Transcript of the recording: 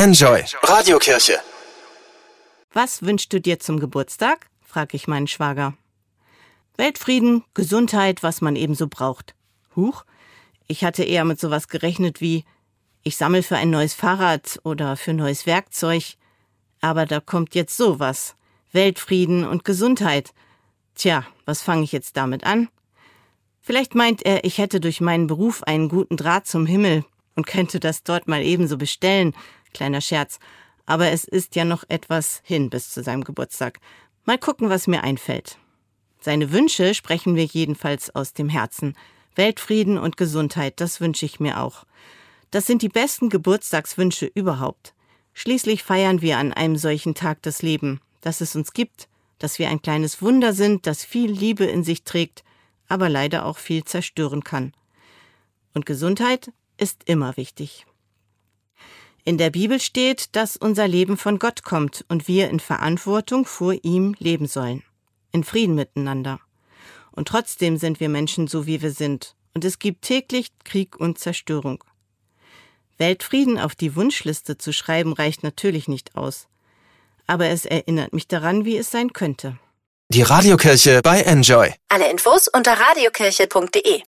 Enjoy Radiokirche. Was wünschst du dir zum Geburtstag? Frage ich meinen Schwager. Weltfrieden, Gesundheit, was man eben so braucht. Huch, ich hatte eher mit sowas gerechnet wie, ich sammle für ein neues Fahrrad oder für neues Werkzeug. Aber da kommt jetzt sowas. Weltfrieden und Gesundheit. Tja, was fange ich jetzt damit an? Vielleicht meint er, ich hätte durch meinen Beruf einen guten Draht zum Himmel und könnte das dort mal ebenso bestellen. Kleiner Scherz. Aber es ist ja noch etwas hin bis zu seinem Geburtstag. Mal gucken, was mir einfällt. Seine Wünsche sprechen wir jedenfalls aus dem Herzen. Weltfrieden und Gesundheit, das wünsche ich mir auch. Das sind die besten Geburtstagswünsche überhaupt. Schließlich feiern wir an einem solchen Tag das Leben, das es uns gibt, dass wir ein kleines Wunder sind, das viel Liebe in sich trägt, aber leider auch viel zerstören kann. Und Gesundheit ist immer wichtig. In der Bibel steht, dass unser Leben von Gott kommt und wir in Verantwortung vor ihm leben sollen. In Frieden miteinander. Und trotzdem sind wir Menschen so, wie wir sind. Und es gibt täglich Krieg und Zerstörung. Weltfrieden auf die Wunschliste zu schreiben, reicht natürlich nicht aus. Aber es erinnert mich daran, wie es sein könnte. Die Radiokirche bei Enjoy. Alle Infos unter radiokirche.de.